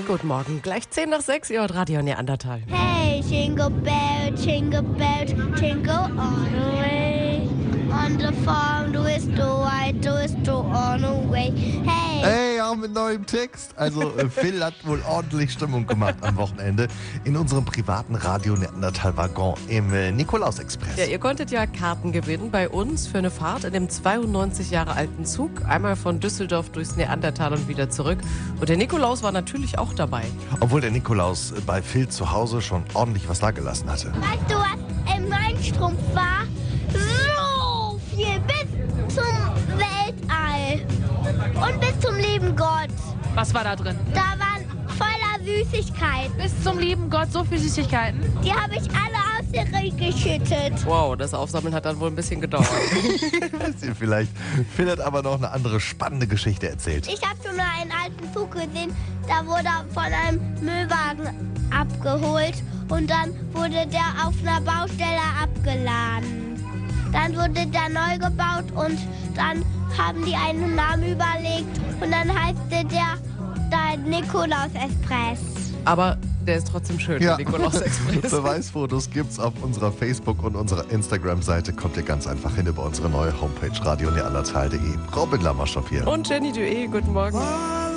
Guten Morgen, gleich 10 nach 6 Uhr, Radio Neandertal. Hey, jingle bells, jingle all the way. On the farm, do is do on the way. Hey. Hey, auch mit neuem Text. Also Phil hat wohl ordentlich Stimmung gemacht am Wochenende in unserem privaten Radio Neandertal-Waggon im Nikolaus-Express. Ja, ihr konntet ja Karten gewinnen bei uns für eine Fahrt in dem 92 Jahre alten Zug. Einmal von Düsseldorf durchs Neandertal und wieder zurück. Und der Nikolaus war natürlich auch dabei. Obwohl der Nikolaus bei Phil zu Hause schon ordentlich was dagelassen hatte. Weißt du, was in meinem Strumpf war? So viel bis zum Weltall und bis zum lieben Gott. Was war da drin? Da waren voller Süßigkeiten. Bis zum lieben Gott so viele Süßigkeiten. Die habe ich alle aus der Ring geschüttet. Wow, das Aufsammeln hat dann wohl ein bisschen gedauert. Wisst ihr vielleicht. Phil hat aber noch eine andere spannende Geschichte erzählt. Ich habe schon mal einen alten Zug gesehen, da wurde er von einem Müllwagen abgeholt und dann wurde der auf einer Baustelle abgeladen. Dann wurde der neu gebaut und dann haben die einen Namen überlegt und dann heißt der Nikolaus-Express. Aber der ist trotzdem schön, Ja. der Nikolaus-Express. Beweisfotos gibt's auf unserer Facebook- und unserer Instagram-Seite. Kommt ihr ganz einfach hin über unsere neue Homepage radioneandertal.de. Robin Lammerstoff hier. Und Jenny Dué, guten Morgen.